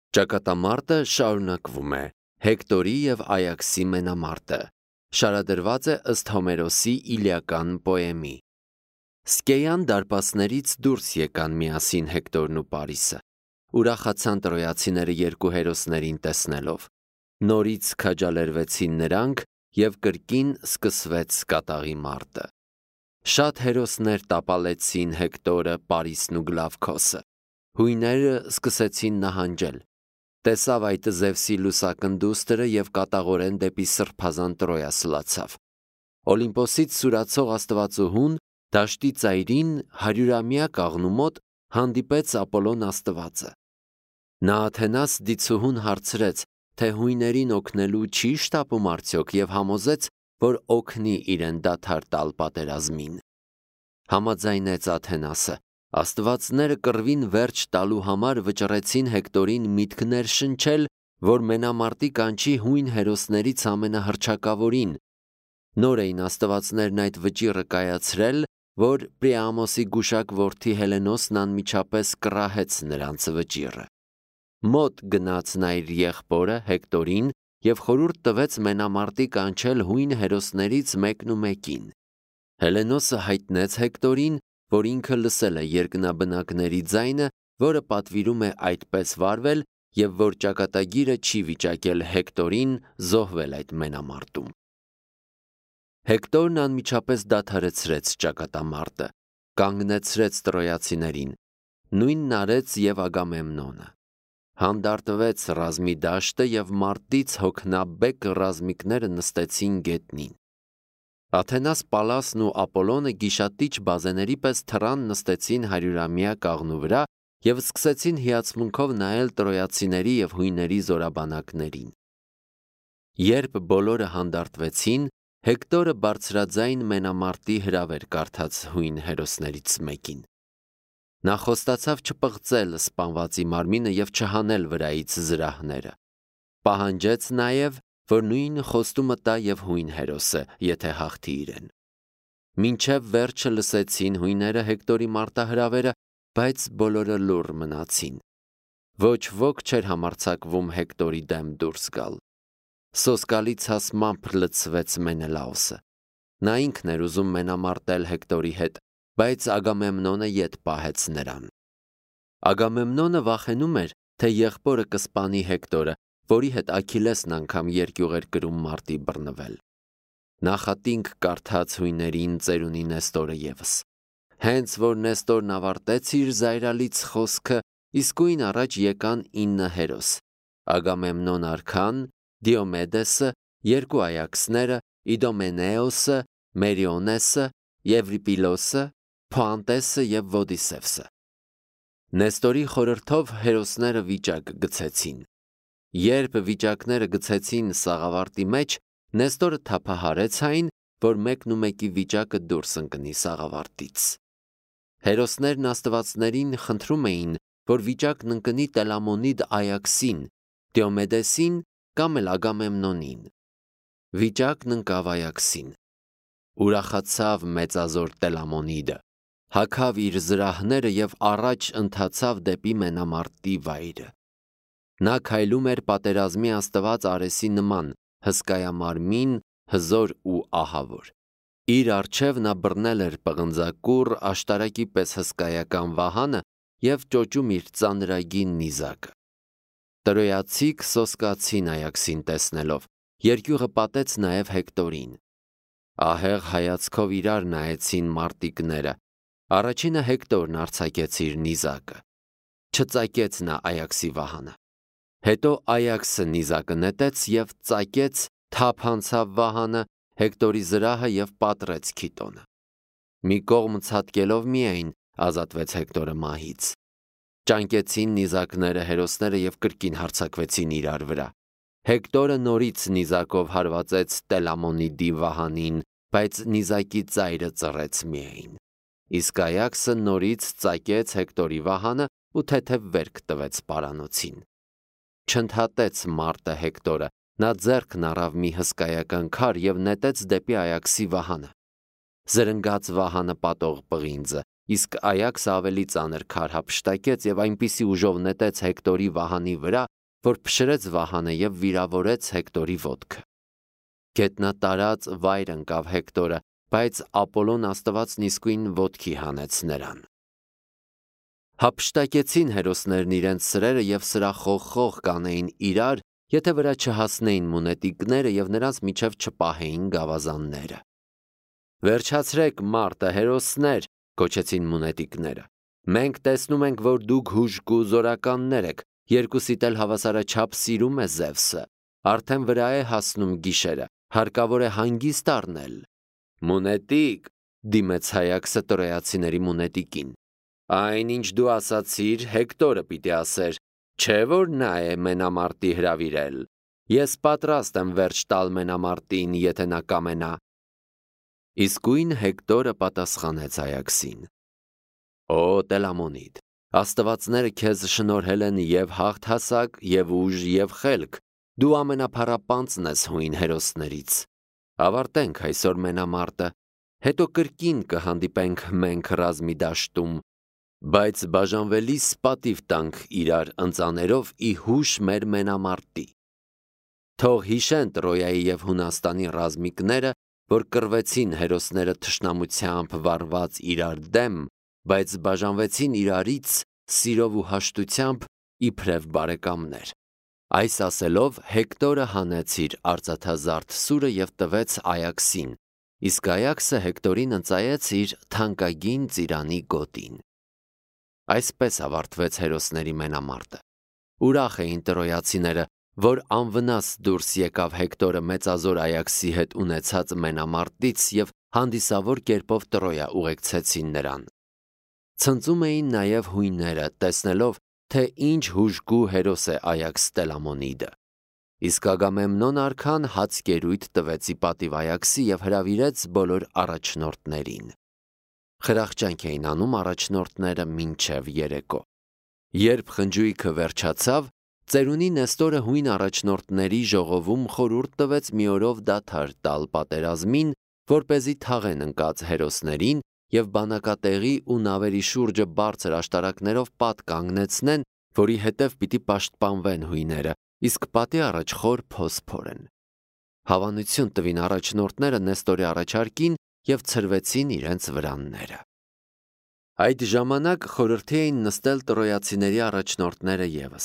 Ճակատամարտը շարունակվում է։ Հեկտորի և Այաքսի մենամարտը շարադրված է ըստ Հոմերոսի Իլիական պոեմի։ Սկեյան դարպասներից դուրս եկան միասին Հեկտորն ու Պարիսը։ Ուրախացան տրոյացիները երկու հերոսներին տեսնելով։ Նորից քաջալերվեցին նրանք և կրկին սկսվեց կատաղի մարտը։ Շատ հերոսներ տապալեցին Հեկտորը, Պարիսն ու Գլավքոսը։ Հույները սկսեցին նահանջել։ Տեսավ այդ Զևսի լուսակնդուստրը և կատաղորեն դեպի սրբազան Տրոյա սլացավ։ Օլիմպոսից սուրացող աստվածուհուն դաշտի ծայրին 100-ամյա կաղնու մոտ հանդիպեց Ապոլոն աստվածը։ Նա Աթենաս դիցուհուն հարցրեց, թե հույներին օգնելու չի շտապում արդյոք, և համոզեց, որ օգնի իրեն դադար տալ պատերազմին։ Համաձայնեց Աթենասը։ Աստվածները կռվին վերջ տալու համար վճռեցին Հեկտորին միտքներ շնչել, որ մենամարտի կանչի հույն հերոսներից ամենահռչակավորին։ Նոր էին աստվածներն այդ վճիռը կայացրել, որ Պրիամոսի գուշակ որդի Հելենոսն անմիջապես կռահեց նրանց վճիռը։ Մոտ գնաց նա իր եղբորը Հեկտորին և խորհուրդ տվեց մենամարտի կանչել հույն հերոսներից մեկն ու մեկին։ Հելենոսը հայտնեց Հեկտորին, որ ինքը լսել է երկնաբնակների ձայնը, որը պատվիրում է այդպես վարվել, և որ ճակատագիրը չի վիճակել Հեկտորին զոհվել այդ մենամարտում։ Հեկտորն անմիջապես դադարեցրեց ճակատամարտը, կանգնեցրեց տրոյացիներին։ Նույնն արեց և Ագամեմնոնը։ Հանդարտվեց ռազմի դաշտը և մարտից հոգնաբեկ ռազմիկները նստեցին գետնին։ Աթենաս Պալասն ու Ապոլոնը գիշատիչ բազեների պես թռան նստեցին 100-ամյա կաղնու վրա և սկսեցին հիացմունքով նայել տրոյացիների և հույների զորաբանակներին։ Երբ բոլորը հանդարտվեցին, Հեկտորը բարձրաձայն մենամարտի հրավեր կարդաց հույն հերոսներից մեկին։ Նա խոստացավ չպղծել սպանվածի մարմինը և չհանել վրայից զրահները։ Պահանջեց նաև, որ նույն խոստումը տա և հույն հերոսը, եթե հաղթի իրեն։ Մինչև վերջը լսեցին հույները Հեկտորի մարտահրավերը, բայց բոլորը լուռ մնացին։ Ոչ ոք չէր համարձակվում Հեկտորի դեմ դուրս գալ։ Սոսկալի ցասմամբ լցվեց Մենելաոսը։ Նա ինքն էր ուզում մենամարտել Հեկտորի հետ, բայց Ագամեմնոնը ետ պահեց նրան։ Ագամեմնոնը վախենում էր, թե եղբորը կսպանի Հեկտորը, որի հետ Աքիլեսն անգամ երկյուղ էր կրում մարտի բռնվել։ Նախատինք կարդաց հույներին ծերունի Նեստորը ևս։ Հենց որ Նեստորն ավարտեց իր զայրալից խոսքը, իսկույն առաջ եկան 9 հերոս՝ Ագամեմնոն արքան, Դիոմեդեսը, երկու Այաքսները, Իդոմենեոսը, Մերիոնեսը, Եվրիպիլոսը, Փոանտեսը և Ոդիսևսը։ Նեստորի խորհրդով հերոսները վիճակ գցեցին։ Երբ վիճակները գցեցին սաղավարտի մեջ, Նեստորը թափահարեց այն, որ մեկն ու մեկի վիճակը դուրս ընկնի սաղավարտից։ Հերոսներն աստվածներին խնդրում էին, որ վիճակն ընկնի Տելամոնիդ Այաքսին, Դիոմեդեսին կամ էլ Ագամեմնոնին։ Վիճակն ընկավ Այաքսին։ Ուրախացավ մեծազոր Տելամոնիդը, հագավ իր զրահները և առաջ ընթացավ դեպի մենամարտի վայրը։ Նա քայլում էր պատերազմի աստված Արեսի նման, հսկայամարմին, հզոր ու ահավոր։ Իր առջև նա բռնել էր պղնձակուռ աշտարակի պես հսկայական վահանը և ճոճում իր ծանրագին նիզակը։ Տրոյացիք սոսկացին Այաքսին տեսնելով, երկյուղը պատեց նաև Հեկտորին։ Ահեղ հայացքով իրար նայեցին մարտիկները։ Առաջինը Հեկտորն արձակեց իր նիզակը։ Չծակեց նա Այաքսի վահանը։ Հետո Այաքսը նիզակը նետեց և ծակեց, թափ անցավ վահանը, Հեկտորի զրահը և պատռեց Քիտոնը։ Մի կողմ ցատկելով միայն ազատվեց Հեկտորը մահից։ Ճանկեցին նիզակները հերոսները և կրկին հարձակվեցին իրար վրա։ Հեկտորը նորից նիզակով հարվածեց Տելամոնիդի վահանին, բայց նիզակի ծայրը ծռեց միայն։ Իսկ Այաքսը նորից ծակեց Հեկտորի վահանը ու թեթև վերք տվեց պարանոցին։ Չընդհատեց մարտը Հեկտորը, նա ձեռքն առավ մի հսկայական քար և նետեց դեպի Այաքսի վահանը։ Զրնգաց վահանը պատող պղինձը, իսկ Այաքսը ավելի ծանր քար հափշտակեց և այնպիսի ուժով նետեց Հեկտորի վահանի վրա, որ փշրեց Վահանը եւ վիրավորեց Հեկտորի ոտքը։ Գետնատարած վայր ընկավ Հեկտորը, բայց Ապոլոն աստվածն իսկույն ոտքի հանեց նրան։ Հափշտակեցին հերոսներն իրենց սրերը եւ սրախողխող կանեին իրար, եթե վրա չհասնեին մունետիկները եւ նրանց միջև չպահեին գավազանները։ Վերջացրեք մարտը, հերոսներ, կոչեցին մունետիկները։ Մենք տեսնում ենք, որ դուք հուժկու զորականներ եք, երկուսիդ էլ հավասարաչափ սիրում է Զևսը, արդեն վրա է հասնում գիշերը, հարկավոր է հանգիստ առնել։ Մունետիկ, դիմեց Հայաքսը տրոյացիների մունետիկին։ Այն ինչ դու ասացիր, Հեկտորը պիտի ասեր, չէ որ նա է մենամարտի հրավիրել։ Ես պատրաստ եմ վերջ տալ մենամարտին, եթե նա կամենա։ Իսկույն Հեկտորը պատասխանեց Այաքսին. Օ Տելամոնիդ, աստվածները քեզ շնորհել են եւ հաղթասակ, եւ ուժ, եւ խելք, դու ամենափառապանծն ես հույն հերոսներից։ Ավարտենք այսօր մենամարտը, հետո կրկին կհանդիպենք մենք ռազմի դաշտում, բայց բաժանվելիս պատիվ տանք իրար ընծաներով ի հուշ մեր մենամարտի։ Թող հիշեն Տրոյայի եւ Հունաստանի ռազմիկները, որ կռվեցին հերոսները թշնամությամբ վառված իրար դեմ, բայց բաժանվեցին իրարից սիրով ու հաշտությամբ իբրև բարեկամներ։ Այս ասելով Հեկտորը հանեց իր արծաթազարդ սուրը եւ տվեց Այաքսին, իսկ Այաքսը Հեկտորին ընծայեց իր թանկագին ծիրանի գոտին։ Այսպես ավարտվեց հերոսների մենամարտը։ Ուրախ էին տրոյացիները, որ անվնաս դուրս եկավ Հեկտորը մեծազոր Այաքսի հետ ունեցած մենամարտից եւ հանդիսավոր կերպով Տրոյա ուղեկցեցին նրան։ Ցնծում էին նաեւ հույները, տեսնելով, թե ինչ հուժկու հերոս է Այաքս Տելամոնիդը։ Իսկ Ագամեմնոն արքան հացկերույթ տվեց ի պատիվ Այաքսի եւ հրավիրեց բոլոր առաջնորդներին։ Խրախճանք էին անում առաջնորդները մինչև երեկո։ Երբ խնջույքը վերջացավ, ծերունի Նեստորը հույն առաջնորդների ժողովում խորհուրդ տվեց մի օրով դադար տալ պատերազմին, որպեսզի թաղեն ընկած հերոսներին եւ բանակատեղի ու նավերի շուրջը բարձր աշտարակներով պատ կանգնեցնեն, որի հետև պիտի պաշտպանվեն հույները, իսկ պատի առաջ խոր փոս փորեն։ Հավանություն տվին առաջնորդները Նեստորի առաջարկին եւ ցրվեցին իրենց վրանները։ Այդ ժամանակ խորհրդի էին նստել տրոյացիների առաջնորդները եւս։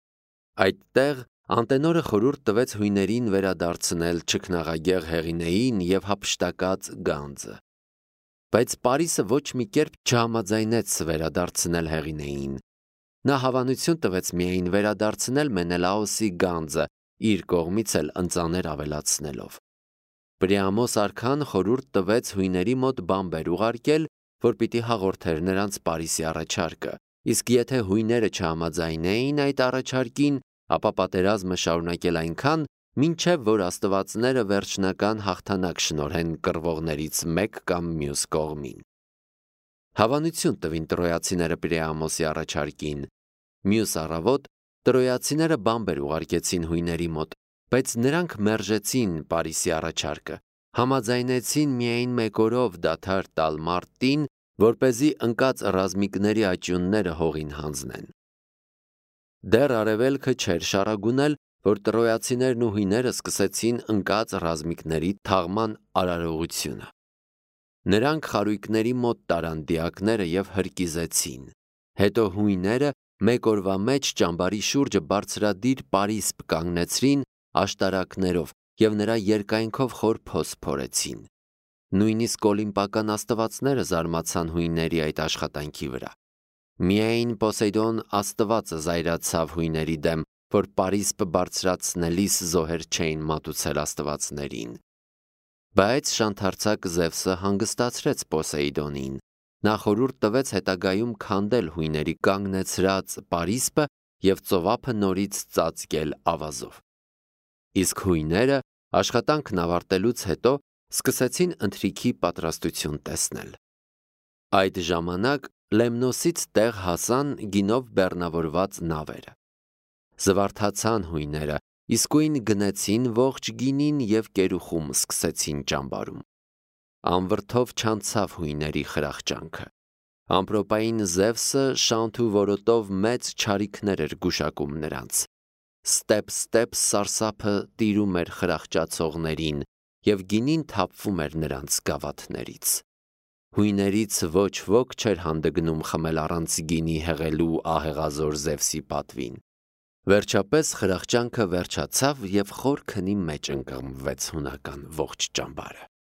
Այդտեղ Անտենորը խորհուրդ տվեց հույներին վերադարձնել չքնաղագեղ Հեղինեին եւ հափշտակած Գանձը։ Բայց Պարիսը ոչ մի կերպ չհամաձայնեց վերադարձնել Հեղինեին։ Նա հավանություն տվեց միայն վերադարձնել Մենելաոսի Գանձը, իր կողմից էլ ընծաներ ավելացնելով։ Պրիամոս արքան խորհուրդ տվեց հույների մոտ բամբեր ուղարկել, որ պիտի հաղորդեր նրանց Պարիսի առաջարկը, իսկ եթե հույները չհամաձայնեին այդ առաջարկին, ապա պատերազմը շարունակել այնքան, մինչև որ աստվածները վերջնական հաղթանակ շնորհեն կռվողներից մեկ կամ մյուս կողմին։ Հավանություն տվին տրոյացիները Պիրեամոսի առաջարկին։ Մյուս առավոտ տրոյացիները բամբեր ուղարկեցին հույների մոտ, բայց նրանք մերժեցին Պարիսի առաջարկը, համաձայնեցին միայն մեկ օրով դադար տալ մարտին, որպեսզի ընկած ռազմիկների աճյունները հողին հանձնեն։ Դեռ արևելքը չէր շարագունել, որ տրոյացիներն ու հույները սկսեցին ընկած ռազմիկների թաղման արարողությունը։ Նրանք խարույկների մոտ տարան դիակները եւ հրկիզեցին։ Հետո հույները մեկ օրվա մեջ ճամբարի շուրջը բարձրադիր Պարիսպ կանգնեցրին աշտարակներով եւ նրա երկայնքով խոր փոս փորեցին։ Նույնիսկ օլիմպական աստվածները զարմացան հույների այդ աշխատանքի վրա։ Միայն Պոսեյդոն աստվածը զայրացավ հույների դեմ, որ Պարիսպը բարձրացնելիս զոհեր չէին մատուցել աստվածներին։ Բայց շանթարցակ Զևսը հանգստացրեց Պոսեյդոնին։ Նա խորհուրդ տվեց հետագայում քանդել հույների կանգնեցրած Պարիսպը եւ ծովափը նորից ծածկել ավազով։ Իսկ հույները աշխատանքն ավարտելուց հետո սկսեցին ընթրիքի պատրաստություն տեսնել։ Այդ ժամանակ Լեմնոսից տեղ հասան գինով բեռնավորված նավերը։ Զվարթացան հույները, իսկույն գնեցին ողջ գինին եւ կերուխում սկսեցին ճամբարում։ Անվրդով չանցավ հույների խրախճանքը։ Ամպրոպային Զևսը շանթ ու որոտով մեծ չարիքներ էր գուշակում նրանց։ Ստեպ սարսափը տիրում էր խրախճացողներին և գինին թափվում էր նրանց գավաթներից։ Հույներից ոչ ոք չէր հանդգնում խմել առանց գինի հեղելու ահեղազոր Զևսի պատվին։ Վերջապես խրախճանքը վերջացավ և խոր քնի մեջ ընկղմվեց հունական ողջ ճամբարը։